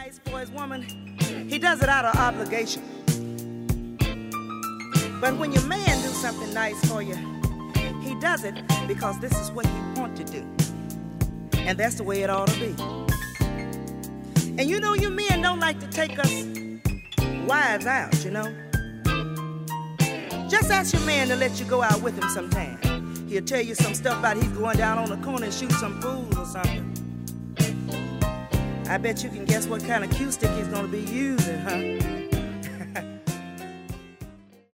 nice for his woman, he does it out of obligation. But when your man do something nice for you, he does it because this is what he wants to do. And that's the way it ought to be. And you know, you men don't like to take us wives out, you know. Just ask your man to let you go out with him sometime. He'll tell you some stuff about he's going down on the corner and shoot some fools or something. I bet you can guess what kind of cue stick he's gonna be using, huh?